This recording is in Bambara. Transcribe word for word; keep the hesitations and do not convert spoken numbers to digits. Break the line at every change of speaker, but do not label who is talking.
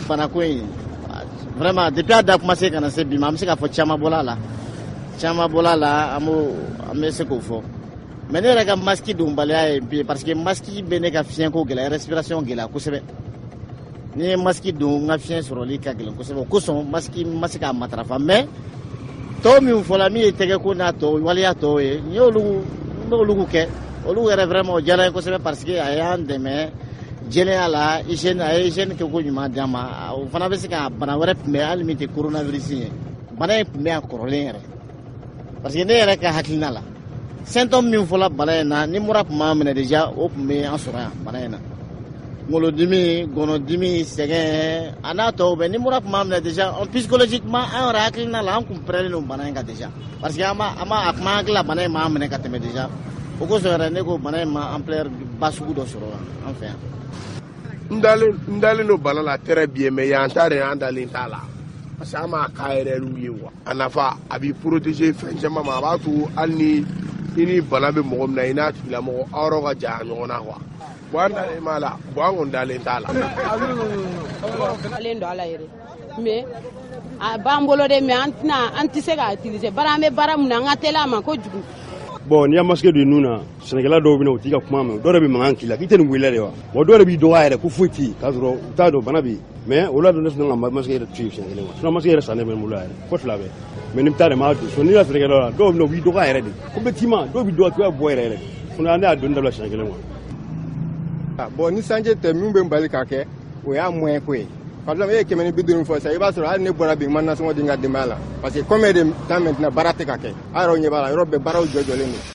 bana ko in vraiment depuis a da commencé kana se bi ma am se ka fɔ caman bɔla la caman bɔla la an bɛ se k'o fɔ mais ne yɛrɛ ka masque don baliya ye bi parce que masque bɛ ne ka fiɲɛko gɛlɛya respiration gɛlɛya kosɛbɛ ni ye masque don n ka fiɲɛ sɔrɔli ka gɛlɛn kosɛbɛ o kosɔn masque ma se k'a matarafa mais tɔw min fɔla min ye tɛgɛko n'a tɔw waleya tɔw ye n y'olu n b'olu kɛ olu yɛrɛ vraiment o diyara n ye kosɛbɛ parce que a y'an dɛmɛ jɛnɛya la hygiène a ye hygiène kɛ ko ɲuman d'an ma o fana bɛ se ka bana wɛrɛ kunbɛn hali min tɛ coronavirus ye bana in kunbɛn a kɔrɔlen yɛrɛ parce que ne yɛrɛ ka hakilina la symptôme min fɔla bana in na ni mura tun b'an minɛ déjà o tun bɛ an sɔrɔ yan bana in na kunkolodimi gɔnɔdimi sɛgɛn a n'a tɔw bɛɛ ni mura tun b'an minɛ déjà psychologiquement an yɛrɛ hakilina la an tun pɛrɛnnen don bana in kan déjà parce que an b'a an b'a a tun b'an hakili la bana in m'an minɛ ka tɛmɛ déjà o kosɔn yɛrɛ ne ko bana in ma ampleur ba sugu dɔ sɔrɔ an fɛ yan.
n dalen don bana la très bien mais yan ta de an dalen t'a la parce que an m'a k'a yɛrɛ y'u ye wa a nafa a b'i protéger fɛn caman ma a b'a to hali ni i ni bana bɛ mɔgɔ min na i n'a tigilamɔgɔ aw yɔrɔ ka jan ɲɔgɔn na quoi bon an dalen b'a la bon an kɔni dalen t'a la.
dalen don a la yɛrɛ mais a b'an bolo de mais an tɛna an tɛ se k'a utiliser bari an bɛ baara min na an ka teli a ma kojugu.
Bon n'i y'a masque don nun na sɛnɛkɛla dɔw bɛ na u t'i ka kuma mɛn dɔw yɛrɛ bɛ mankan k'i la k'i tɛ nin wele de wa wa dɔw yɛrɛ b'i dɔgɔya yɛrɛ ko foyi tɛ yen k'a sɔrɔ u t'a dɔn bana bɛ yen mais o la don ne sɔnna ka masque yɛrɛ to yen siɲɛ kelen wa sinon masque yɛrɛ sannen bɛ n bolo yɛrɛ fo fila bɛɛ mais ni bɛ taa de m'a don so n'i y'a sɛnɛkɛlaw la dɔw bɛ na u b'i dɔgɔya yɛrɛ de ko bɛ t'i ma dɔw bɛ dɔgɔya k'i b'a bɔ yɛrɛ yɛrɛ de sinon ne y'a don dabila siɲɛ kelen wa.
Bon ni sanji tɛ min bɛ bali k'a kɛ o y'a moyen ko ye par exemple e ye kɛmɛ ni bi duuru fɔ sisan i b'a sɔrɔ hali ne bɔra bi n ma nasɔngɔ di n ka denbaya la parce que comme de temps maintenant baara tɛ ka kɛ a yɛrɛw ɲɛ b'a la yɔrɔ bɛɛ baaraw jɔjɔlen don.